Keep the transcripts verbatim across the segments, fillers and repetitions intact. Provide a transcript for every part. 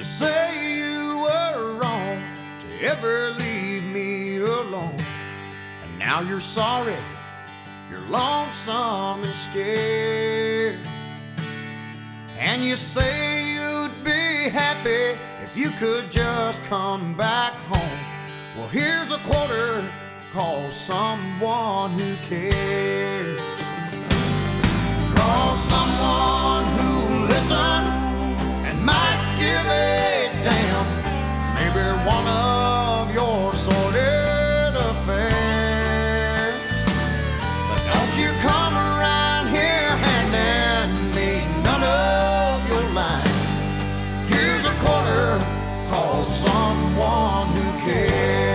say you were wrong to ever leave me alone. And now you're sorry, you're lonesome and scared. And you say you'd be happy if you could just come back home. Well, here's a quarter, call someone who cares. Call someone who'll listen and might give a damn. Maybe one of your sordid affairs. But don't you come around here handing me none of your lines. Here's a quarter, call someone who cares.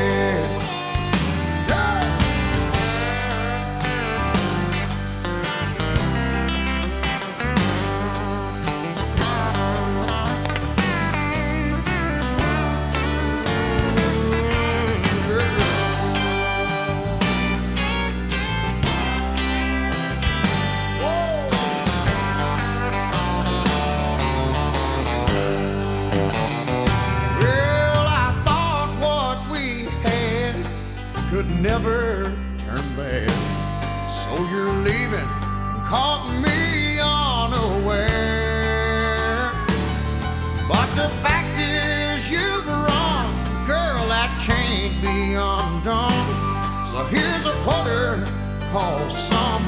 Could never turn bad, so you're leaving and caught me unaware. But the fact is you've run, girl, that can't be undone. So here's a quarter, call some